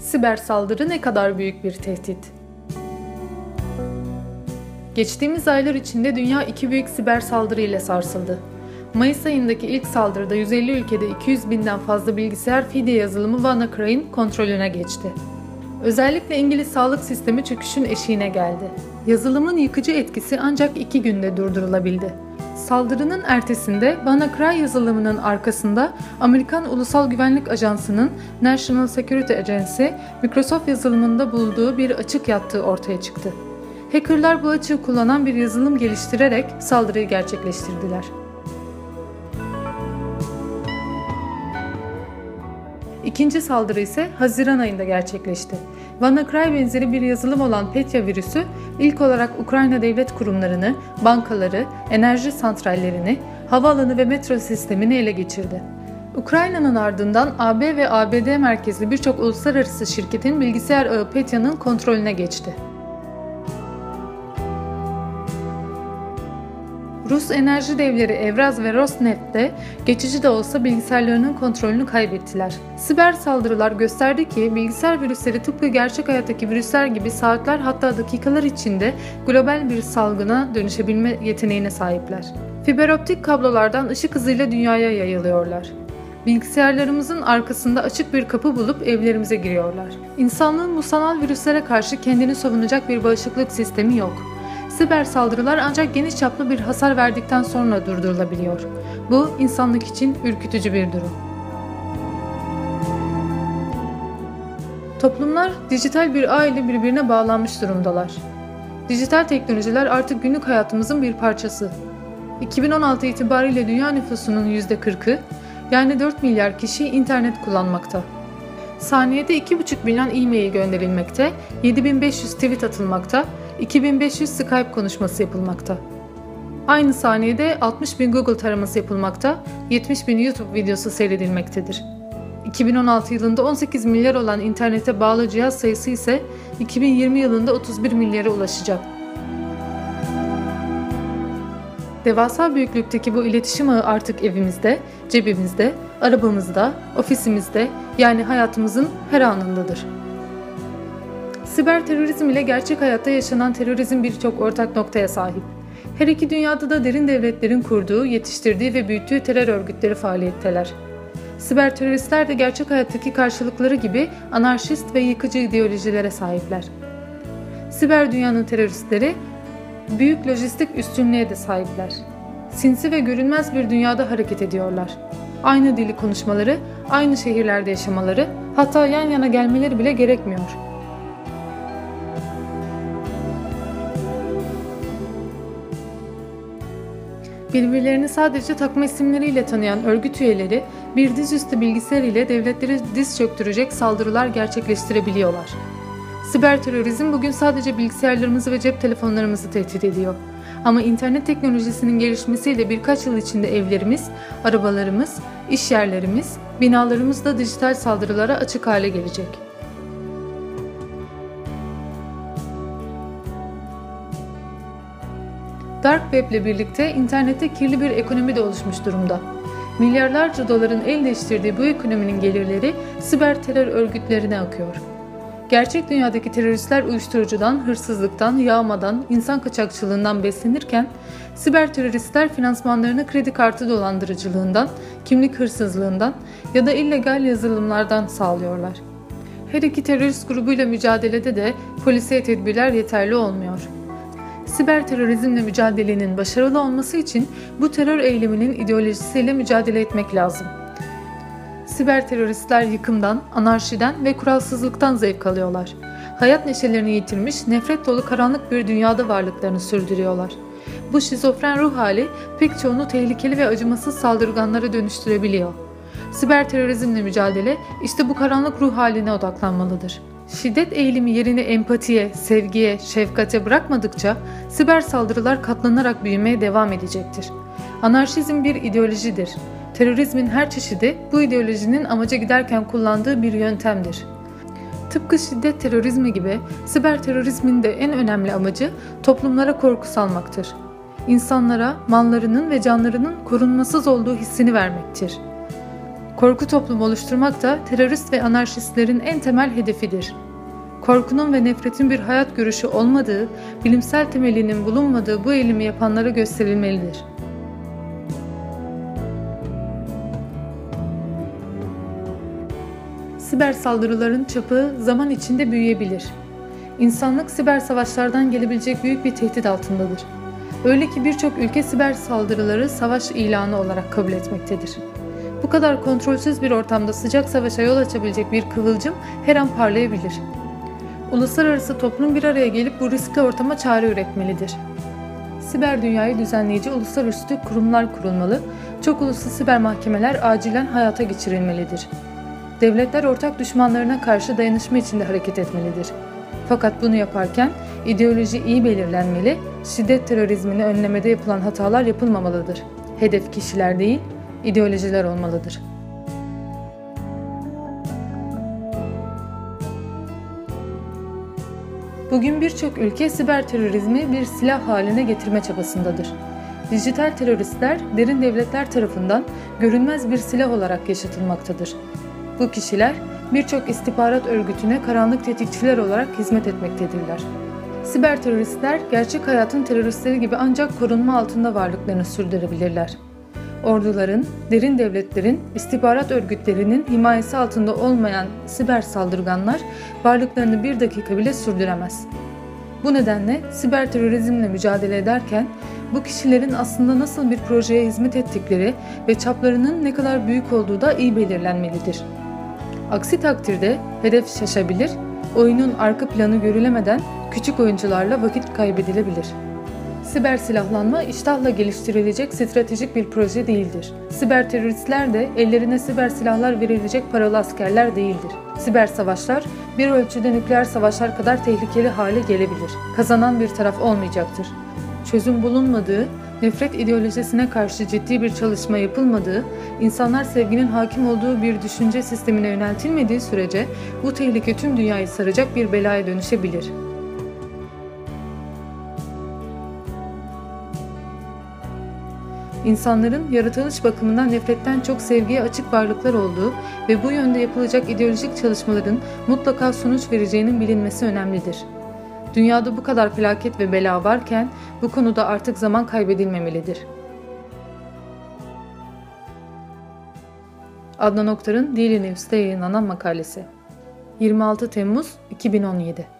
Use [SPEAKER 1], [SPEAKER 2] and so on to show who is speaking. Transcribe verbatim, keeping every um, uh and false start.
[SPEAKER 1] Siber saldırı ne kadar büyük bir tehdit? Geçtiğimiz aylar içinde dünya iki büyük siber saldırı ile sarsıldı. Mayıs ayındaki ilk saldırıda yüz elli ülkede iki yüz binden fazla bilgisayar fidye yazılımı WannaCry'in kontrolüne geçti. Özellikle İngiliz sağlık sistemi çöküşün eşiğine geldi. Yazılımın yıkıcı etkisi ancak iki günde durdurulabildi. Saldırının ertesinde WannaCry yazılımının arkasında Amerikan Ulusal Güvenlik Ajansı'nın National Security Agency, Microsoft yazılımında bulduğu bir açık yattığı ortaya çıktı. Hackerlar bu açığı kullanan bir yazılım geliştirerek saldırıyı gerçekleştirdiler. İkinci saldırı ise Haziran ayında gerçekleşti. WannaCry benzeri bir yazılım olan Petya virüsü ilk olarak Ukrayna devlet kurumlarını, bankaları, enerji santrallerini, havaalanı ve metro sistemini ele geçirdi. Ukrayna'nın ardından A B ve A B D merkezli birçok uluslararası şirketin bilgisayar ağı Petya'nın kontrolüne geçti. Rus enerji devleri Evraz ve Rosneft de geçici de olsa bilgisayarlarının kontrolünü kaybettiler. Siber saldırılar gösterdi ki bilgisayar virüsleri tıpkı gerçek hayattaki virüsler gibi saatler hatta dakikalar içinde global bir salgına dönüşebilme yeteneğine sahipler. Fiberoptik kablolardan ışık hızıyla dünyaya yayılıyorlar. Bilgisayarlarımızın arkasında açık bir kapı bulup evlerimize giriyorlar. İnsanlığın bu sanal virüslere karşı kendini savunacak bir bağışıklık sistemi yok. Siber saldırılar ancak geniş çaplı bir hasar verdikten sonra durdurulabiliyor. Bu insanlık için ürkütücü bir durum. Toplumlar dijital bir ağ ile birbirine bağlanmış durumdalar. Dijital teknolojiler artık günlük hayatımızın bir parçası. iki bin on altı itibariyle dünya nüfusunun yüzde kırkı, yani dört milyar kişi internet kullanmakta. Saniyede iki buçuk milyon e-mail gönderilmekte, yedi bin beş yüz tweet atılmakta, iki bin beş yüz Skype konuşması yapılmakta. Aynı saniyede altmış bin Google taraması yapılmakta, yetmiş bin YouTube videosu seyredilmektedir. iki bin on altı yılında on sekiz milyar olan internete bağlı cihaz sayısı ise iki bin yirmi yılında otuz bir milyara ulaşacak. Devasa büyüklükteki bu iletişim ağı artık evimizde, cebimizde, arabamızda, ofisimizde, yani hayatımızın her anındadır. Siber terörizm ile gerçek hayatta yaşanan terörizm birçok ortak noktaya sahip. Her iki dünyada da derin devletlerin kurduğu, yetiştirdiği ve büyüttüğü terör örgütleri faaliyetteler. Siber teröristler de gerçek hayattaki karşılıkları gibi anarşist ve yıkıcı ideolojilere sahipler. Siber dünyanın teröristleri büyük lojistik üstünlüğe de sahipler. Sinsi ve görünmez bir dünyada hareket ediyorlar. Aynı dili konuşmaları, aynı şehirlerde yaşamaları, hatta yan yana gelmeleri bile gerekmiyor. Birbirlerini sadece takma isimleriyle tanıyan örgüt üyeleri bir dizüstü bilgisayar ile devletleri diz çöktürecek saldırılar gerçekleştirebiliyorlar. Siber terörizm bugün sadece bilgisayarlarımızı ve cep telefonlarımızı tehdit ediyor. Ama internet teknolojisinin gelişmesiyle birkaç yıl içinde evlerimiz, arabalarımız, iş yerlerimiz, binalarımız da dijital saldırılara açık hale gelecek. Dark Web ile birlikte internette kirli bir ekonomi de oluşmuş durumda. Milyarlarca doların el değiştirdiği bu ekonominin gelirleri siber terör örgütlerine akıyor. Gerçek dünyadaki teröristler uyuşturucudan, hırsızlıktan, yağmadan, insan kaçakçılığından beslenirken, siber teröristler finansmanlarını kredi kartı dolandırıcılığından, kimlik hırsızlığından ya da illegal yazılımlardan sağlıyorlar. Her iki terörist grubuyla mücadelede de polisiye tedbirler yeterli olmuyor. Siber terörizmle mücadelenin başarılı olması için bu terör eyleminin ideolojisiyle mücadele etmek lazım. Siber teröristler yıkımdan, anarşiden ve kuralsızlıktan zevk alıyorlar. Hayat neşelerini yitirmiş, nefret dolu karanlık bir dünyada varlıklarını sürdürüyorlar. Bu şizofren ruh hali pek çoğunu tehlikeli ve acımasız saldırganlara dönüştürebiliyor. Siber terörizmle mücadele işte bu karanlık ruh haline odaklanmalıdır. Şiddet eğilimi yerini empatiye, sevgiye, şefkate bırakmadıkça siber saldırılar katlanarak büyümeye devam edecektir. Anarşizm bir ideolojidir. Terörizmin her çeşidi bu ideolojinin amaca giderken kullandığı bir yöntemdir. Tıpkı şiddet terörizmi gibi siber terörizmin de en önemli amacı toplumlara korku salmaktır. İnsanlara mallarının ve canlarının korunmasız olduğu hissini vermektir. Korku toplumu oluşturmak da terörist ve anarşistlerin en temel hedefidir. Korkunun ve nefretin bir hayat görüşü olmadığı, bilimsel temelinin bulunmadığı bu eylemi yapanlara gösterilmelidir. Siber saldırıların çapı zaman içinde büyüyebilir. İnsanlık siber savaşlardan gelebilecek büyük bir tehdit altındadır. Öyle ki birçok ülke siber saldırıları savaş ilanı olarak kabul etmektedir. Bu kadar kontrolsüz bir ortamda sıcak savaşa yol açabilecek bir kıvılcım her an parlayabilir. Uluslararası toplum bir araya gelip bu riskli ortama çare üretmelidir. Siber dünyayı düzenleyici uluslararası kurumlar kurulmalı, çok uluslu siber mahkemeler acilen hayata geçirilmelidir. Devletler ortak düşmanlarına karşı dayanışma içinde hareket etmelidir. Fakat bunu yaparken ideoloji iyi belirlenmeli, şiddet terörizmini önlemede yapılan hatalar yapılmamalıdır. Hedef kişiler değil, ideolojiler olmalıdır. Bugün birçok ülke siber terörizmi bir silah haline getirme çabasındadır. Dijital teröristler derin devletler tarafından görünmez bir silah olarak yaşatılmaktadır. Bu kişiler birçok istihbarat örgütüne karanlık tetikçiler olarak hizmet etmektedirler. Siber teröristler gerçek hayatın teröristleri gibi ancak korunma altında varlıklarını sürdürebilirler. Orduların, derin devletlerin, istihbarat örgütlerinin himayesi altında olmayan siber saldırganlar varlıklarını bir dakika bile sürdüremez. Bu nedenle siber terörizmle mücadele ederken bu kişilerin aslında nasıl bir projeye hizmet ettikleri ve çaplarının ne kadar büyük olduğu da iyi belirlenmelidir. Aksi takdirde hedef şaşabilir, oyunun arka planı görülemeden küçük oyuncularla vakit kaybedilebilir. Siber silahlanma iştahla geliştirilecek stratejik bir proje değildir. Siber teröristler de ellerine siber silahlar verilecek paralı askerler değildir. Siber savaşlar bir ölçüde nükleer savaşlar kadar tehlikeli hale gelebilir. Kazanan bir taraf olmayacaktır. Çözüm bulunmadığı, nefret ideolojisine karşı ciddi bir çalışma yapılmadığı, insanlar sevginin hakim olduğu bir düşünce sistemine yöneltilmediği sürece bu tehlike tüm dünyayı saracak bir belaya dönüşebilir. İnsanların yaratılış bakımından nefretten çok sevgiye açık varlıklar olduğu ve bu yönde yapılacak ideolojik çalışmaların mutlaka sonuç vereceğinin bilinmesi önemlidir. Dünyada bu kadar felaket ve bela varken bu konuda artık zaman kaybedilmemelidir. Adnan Oktar'ın Daily News'te yayınlanan makalesi. yirmi altı Temmuz iki bin on yedi